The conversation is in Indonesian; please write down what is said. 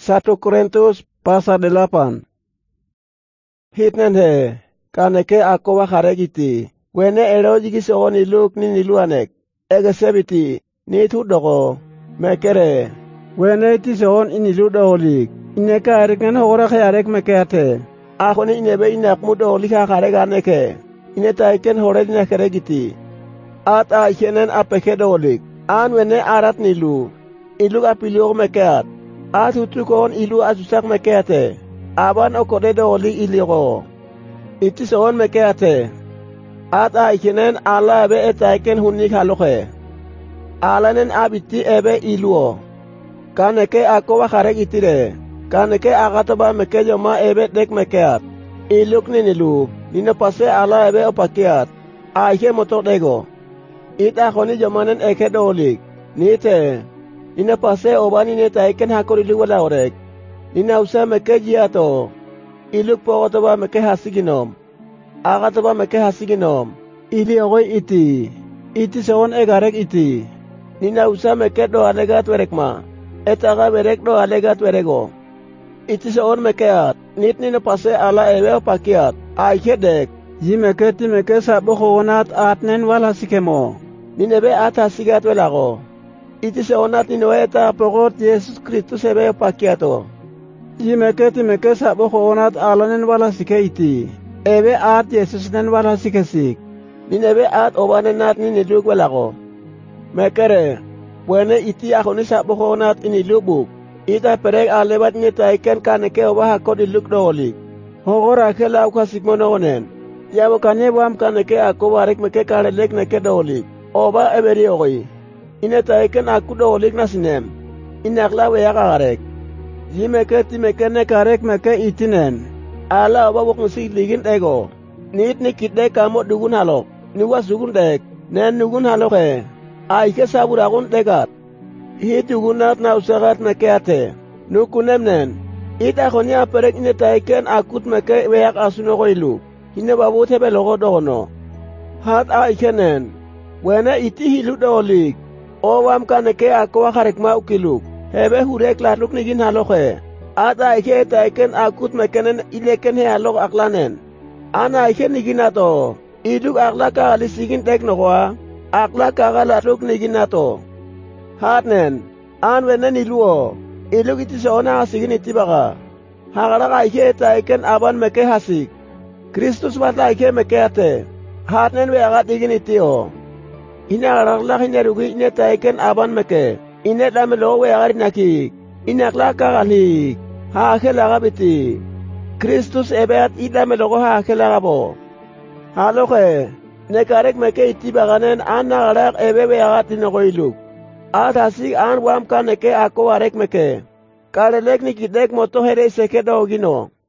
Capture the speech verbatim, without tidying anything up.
satu Korintus pasal delapan. Hitnen he, kaneke ako wakaregiti, wene erojiki soon iluk ni niluanek, ege sebiti, ni tudoko, mekere, wene iti soon iniludoholik, ineka arikan horak yarek mekeate, ako ni inebe inak mudoholik hakareganeke, inetaiken hored nakaregiti, at aikenen apekedoholik, an wene arat nilu, iluk apiliok mekeat, at hutukon ilu asusak mekeate, aban okodedoholik iliko, iti soon mekeate, at aikenen ala ebe etaiken hunik haloke, alanen abiti ebe iluo, kaneke ako wakarek itire, kaneke akatoba mekejo ma ebe dek mekeat, iluk ninilu, nino pase ala ebe opakiat, aike motok dego, it akoni jomanen eke dolik, nite, nino pase obani netaiken hakorilu wala orek, nina usa mekejiato, iluk pogotoba meke hasiginom, akatoba meke hasiginom, ili ogoi iti, iti soon egarek iti, nina usa meke do alegat werekma, etaga werek do alegat werego, iti soon mekeat, nit nino pase ala ewe opakiat, aike dek, yi meke ti meke sabo koonat atnen wala sikemo, ninebe at hasigat welago, iti soonat nino eta pokot Yesus Kristus ebe opakiato, yi meke ti meke sabo koonat alanen wala sike iti, ebe at Yesus nen wala sikesik, ninebe at obanenat niniluk welago, mekere, wene iti akoni sabo koonat inilubuk, ita perek alebat nyetaiken kaneke oba hakod iluk doholik, hogora kela ukasikmonogonen, yabo kanye wam kaneke ako warek meke karelek neke doholik, oba eberi ogoi, inetaiken aku doholik nasinem, inakla weyakarek, yi meke ti meke nekarek meke itinen, ala oba wokmusik ligin ego, nit nikide kamo dugun halok, niwas dugun dek, nen dugun haloke, aike saburagun dekat, hit dugunat na usagat mekeate, nukunemnen, ita konya perek inetaiken akut meke weyak asunoko ilu, hine babut hebe logo dogono, hat aikenen, wene iti hilu doholik, owam kaneke ako wakarek ma ukiluk, hebe hurek latluk nigin haloke, at aike etaiken akut mekenen ileken he halok aklanen, ana aike niginato, iluk aklaka alisigin teknokoa, aklaka galatluk niginato, hatnen, an wenen iluo, iluk iti soona hasigin itibaga, hagaraka aike etaiken aban meke hasik, Kristus wata aike mekeate, hatnen we agat igin itio, ine agaraklak inerugi ine taiken aban meke, ine damelo we agari nakik, ine aklaka galik, haakelaga biti, Kristus ebeat idamelogo haakelaga bo, haloke, nekarek meke itibaganen an nagarak ebe we agat inogo iluk, at hasik an wam kaneke ako warek meke, karelek nikidek moto here seke dogino.